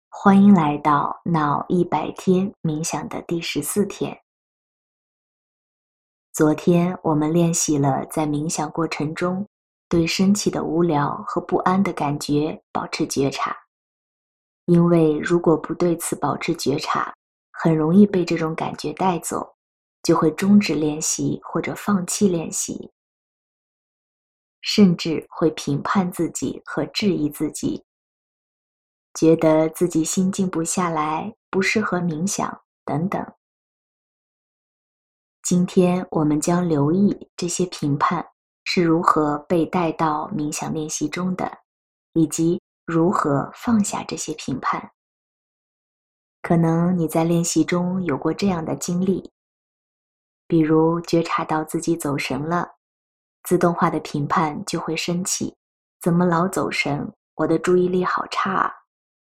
欢迎来到脑100天冥想的第14天。昨天我们练习了在冥想过程中对升起的无聊和不安的感觉保持觉察，因为如果不对此保持觉察，很容易被这种感觉带走，就会终止练习或者放弃练习，甚至会评判自己和质疑自己，觉得自己心静不下来，不适合冥想等等。今天我们将留意这些评判是如何被带到冥想练习中的，以及如何放下这些评判。可能你在练习中有过这样的经历，比如觉察到自己走神了，自动化的评判就会升起，怎么老走神？我的注意力好差啊。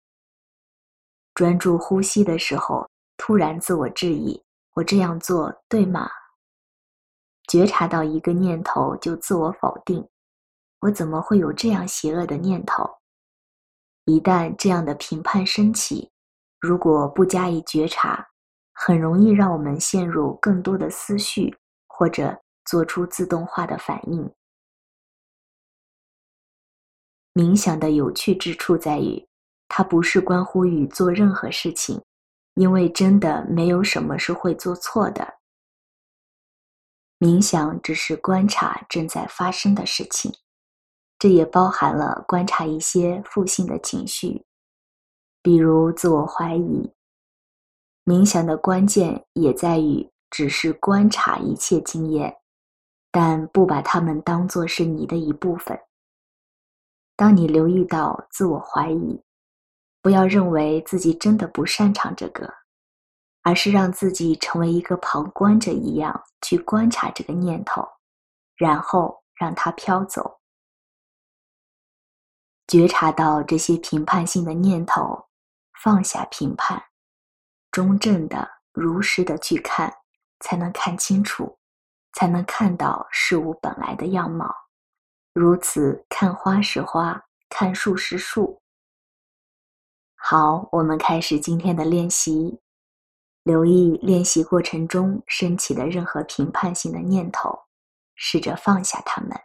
专注呼吸的时候，突然自我质疑，我这样做对吗？觉察到一个念头就自我否定，我怎么会有这样邪恶的念头？一旦这样的评判升起，如果不加以觉察，很容易让我们陷入更多的思绪，或者做出自动化的反应。冥想的有趣之处在于，它不是关乎于做任何事情，因为真的没有什么是会做错的。冥想只是观察正在发生的事情，这也包含了观察一些负性的情绪，比如自我怀疑。冥想的关键也在于只是观察一切经验，但不把它们当作是你的一部分。当你留意到自我怀疑，不要认为自己真的不擅长这个，而是让自己成为一个旁观者一样去观察这个念头，然后让它飘走。觉察到这些评判性的念头，放下评判，中正的、如实的去看，才能看清楚，才能看到事物本来的样貌。如此看花是花，看树是树。好，我们开始今天的练习。留意练习过程中升起的任何评判性的念头，试着放下它们，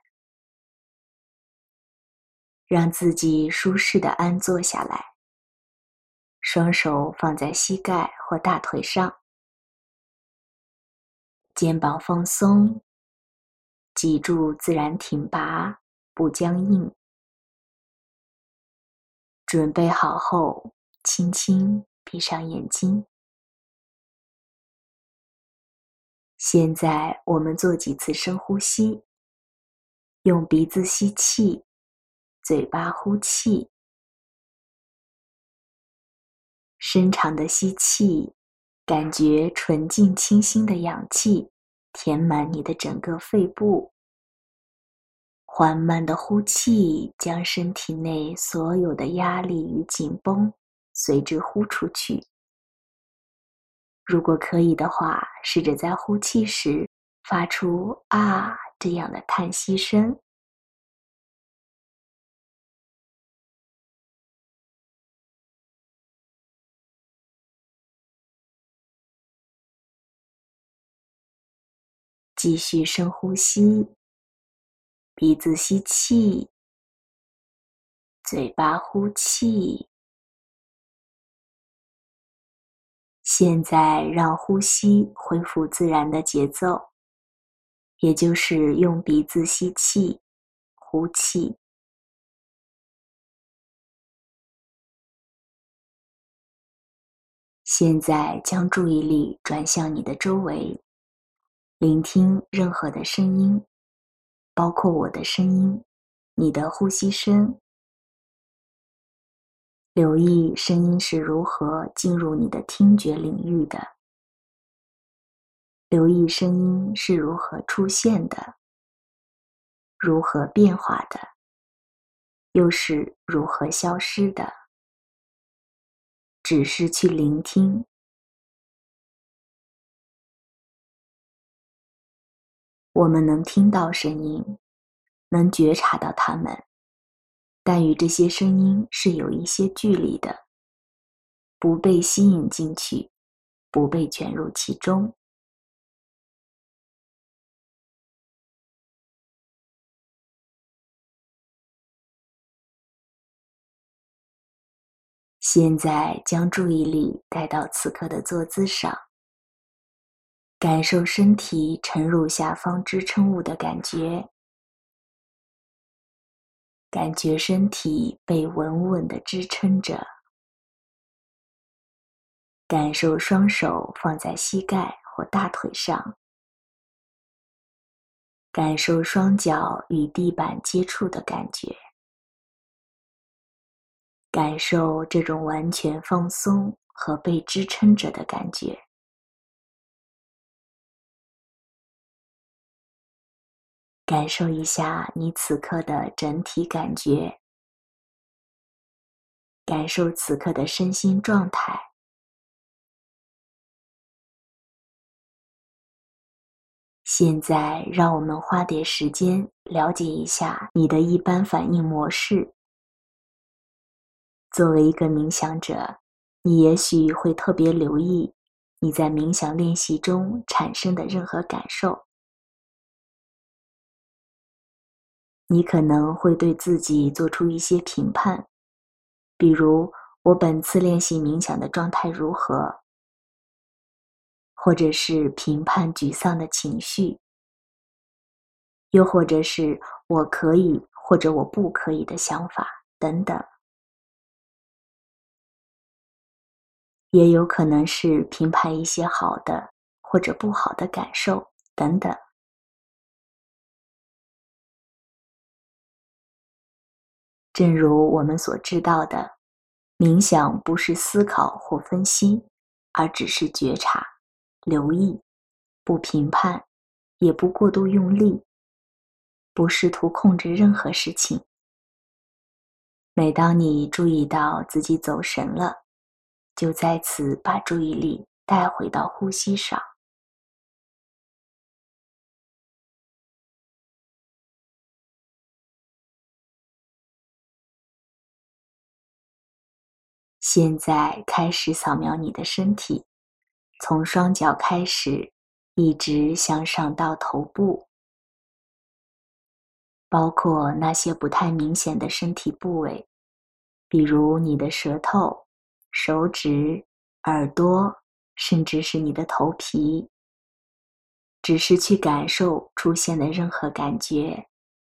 让自己舒适地安坐下来，双手放在膝盖或大腿上，肩膀放松，脊柱自然挺拔，不僵硬。准备好后，轻轻闭上眼睛。现在我们做几次深呼吸，用鼻子吸气，嘴巴呼气。深长的吸气，感觉纯净清新的氧气填满你的整个肺部。缓慢的呼气，将身体内所有的压力与紧绷随之呼出去。如果可以的话，试着在呼气时发出“啊”这样的叹息声。继续深呼吸，鼻子吸气，嘴巴呼气。现在让呼吸恢复自然的节奏，也就是用鼻子吸气，呼气。现在将注意力转向你的周围，聆听任何的声音，包括我的声音，你的呼吸声。留意声音是如何进入你的听觉领域的，留意声音是如何出现的，如何变化的，又是如何消失的。只是去聆听。我们能听到声音，能觉察到它们，但与这些声音是有一些距离的。 不被吸引进去，不被卷入其中。现在将注意力带到此刻的坐姿上，感受身体沉入下方支撑物的感觉，感觉身体被稳稳地支撑着，感受双手放在膝盖或大腿上，感受双脚与地板接触的感觉，感受这种完全放松和被支撑着的感觉。感受一下你此刻的整体感觉，感受此刻的身心状态。现在让我们花点时间了解一下你的一般反应模式。作为一个冥想者，你也许会特别留意你在冥想练习中产生的任何感受。你可能会对自己做出一些评判，比如我本次练习冥想的状态如何，或者是评判沮丧的情绪，又或者是我可以或者我不可以的想法等等。也有可能是评判一些好的或者不好的感受等等。正如我们所知道的，冥想不是思考或分析，而只是觉察、留意，不评判，也不过度用力，不试图控制任何事情。每当你注意到自己走神了，就再次把注意力带回到呼吸上。现在开始扫描你的身体，从双脚开始，一直向上到头部，包括那些不太明显的身体部位，比如你的舌头、手指、耳朵，甚至是你的头皮，只是去感受出现的任何感觉。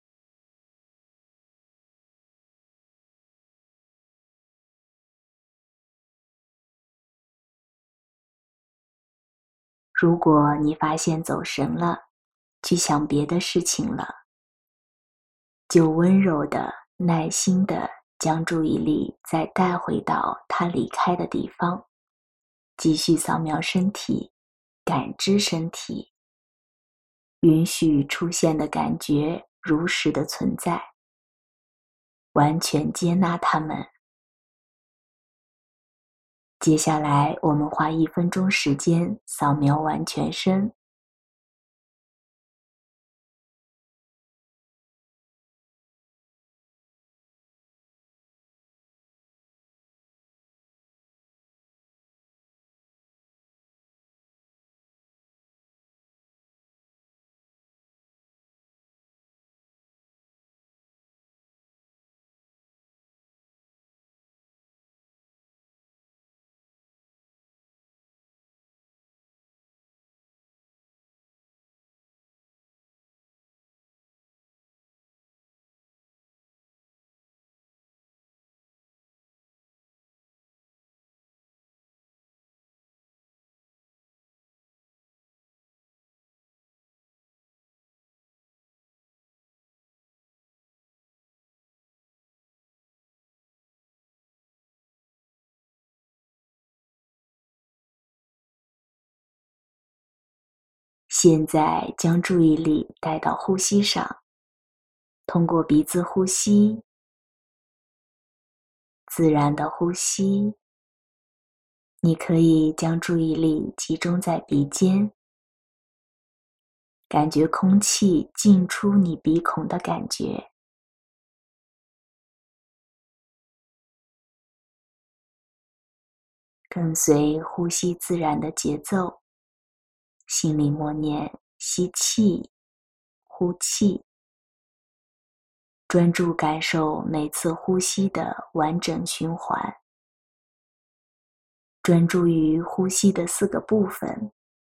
如果你发现走神了，去想别的事情了，就温柔的、耐心的将注意力再带回到它离开的地方，继续扫描身体，感知身体，允许出现的感觉如实的存在，完全接纳它们。接下来我们花1分钟时间扫描完全身。现在将注意力带到呼吸上，通过鼻子呼吸，自然的呼吸。你可以将注意力集中在鼻尖，感觉空气进出你鼻孔的感觉。 跟随呼吸自然的节奏，心里默念吸气、呼气，专注感受每次呼吸的完整循环，专注于呼吸的4个部分：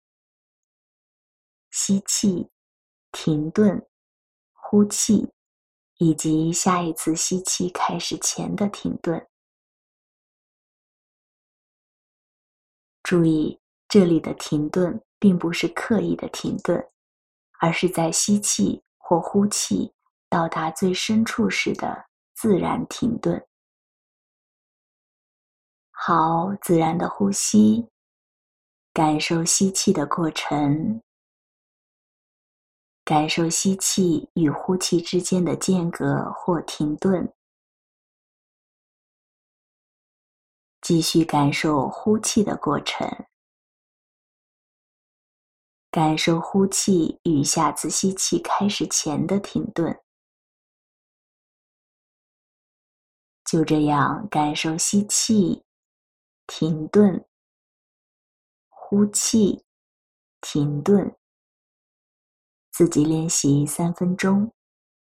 吸气、停顿、呼气，以及下一次吸气开始前的停顿。注意，这里的停顿并不是刻意的停顿，而是在吸气或呼气到达最深处时的自然停顿。好，自然的呼吸，感受吸气的过程，感受吸气与呼气之间的间隔或停顿，继续感受呼气的过程，感受呼气与下次吸气开始前的停顿。就这样感受吸气、停顿、呼气、停顿，自己练习3分钟。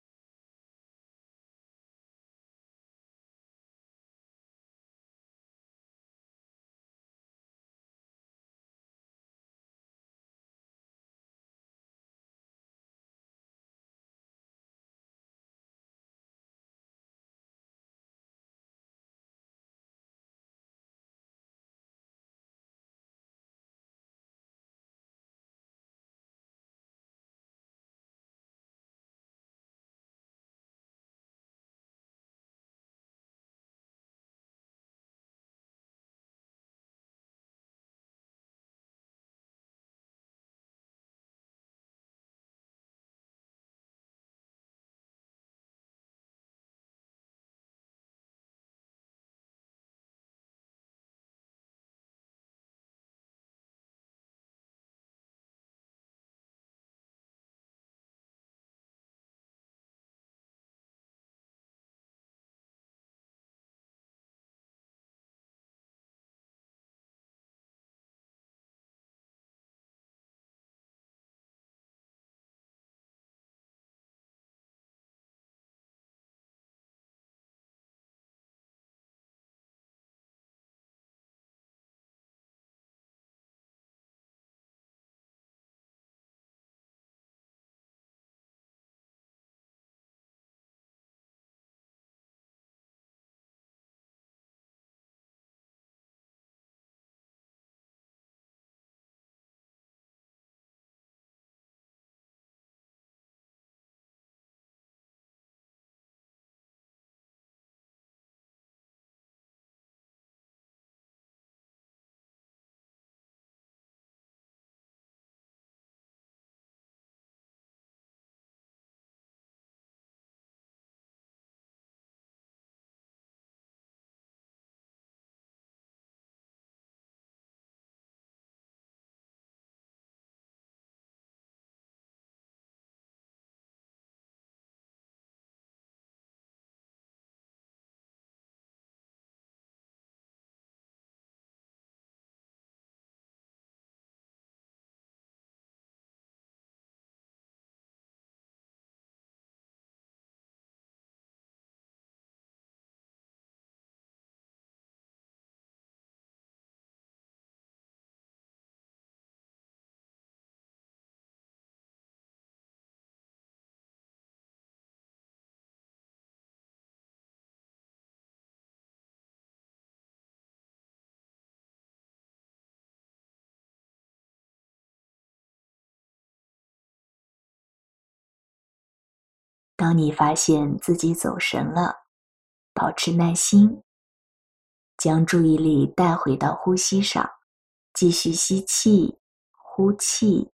当你发现自己走神了，保持耐心，将注意力带回到呼吸上，继续吸气、呼气。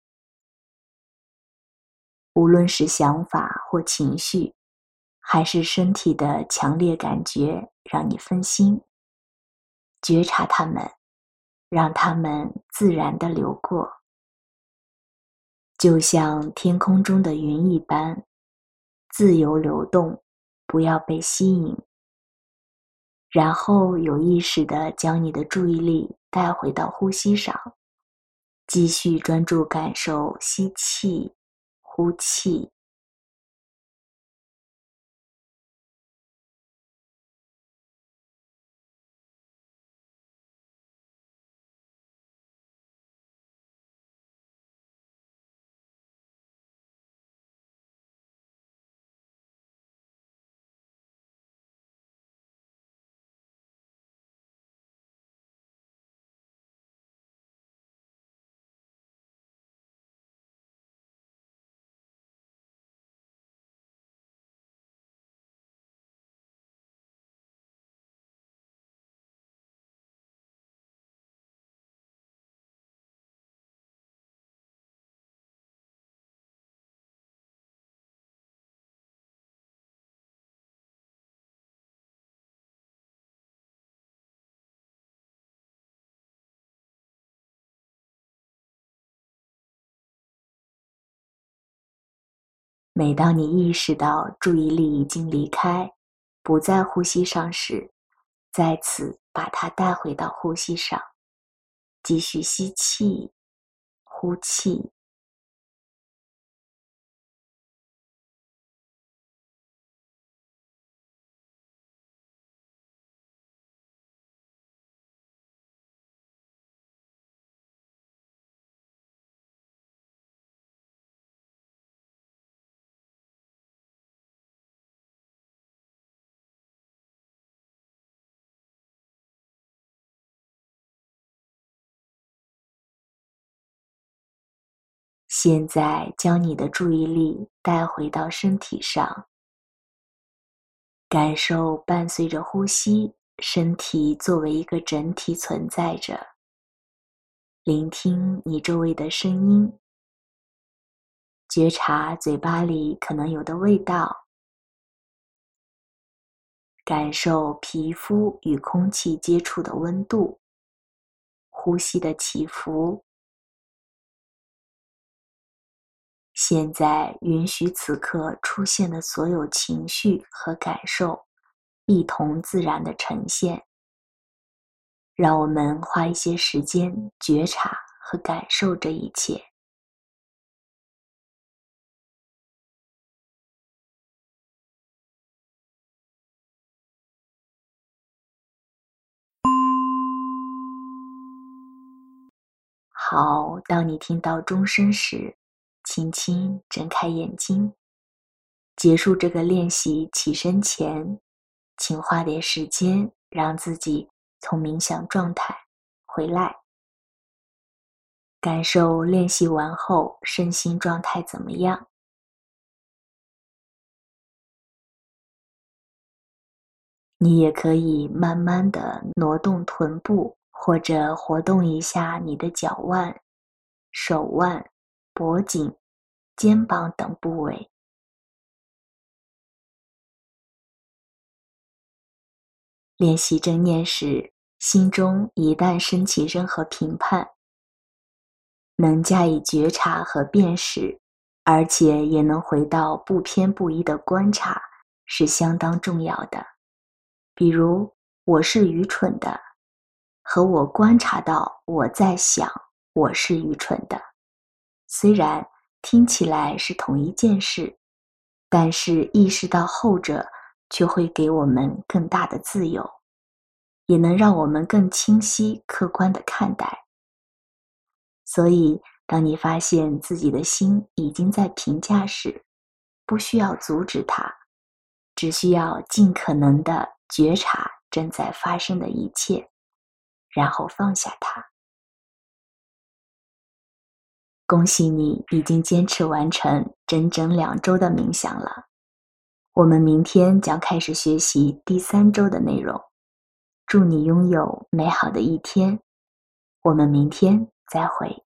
无论是想法或情绪，还是身体的强烈感觉让你分心，觉察它们，让它们自然地流过，就像天空中的云一般，自由流动，不要被吸引。 然后有意识地将你的注意力带回到呼吸上，继续专注感受吸气、呼气。每当你意识到注意力已经离开，不在呼吸上时，再次把它带回到呼吸上，继续吸气、呼气。现在将你的注意力带回到身体上，感受伴随着呼吸，身体作为一个整体存在着。聆听你周围的声音，觉察嘴巴里可能有的味道，感受皮肤与空气接触的温度，呼吸的起伏。现在允许此刻出现的所有情绪和感受一同自然地呈现。让我们花一些时间觉察和感受这一切。好，当你听到钟声时，轻轻睁开眼睛。结束这个练习起身前，请花点时间让自己从冥想状态回来，感受练习完后身心状态怎么样。你也可以慢慢地挪动臀部，或者活动一下你的脚腕、手腕、脖颈、肩膀等部位。练习正念时，心中一旦升起任何评判，能加以觉察和辨识，而且也能回到不偏不倚的观察，是相当重要的。比如，我是愚蠢的，和我观察到我在想我是愚蠢的，虽然听起来是同一件事，但是意识到后者却会给我们更大的自由，也能让我们更清晰客观地看待。所以当你发现自己的心已经在评价时，不需要阻止它，只需要尽可能地觉察正在发生的一切，然后放下它。恭喜你已经坚持完成整整2周的冥想了。我们明天将开始学习第3周的内容。祝你拥有美好的一天，我们明天再会。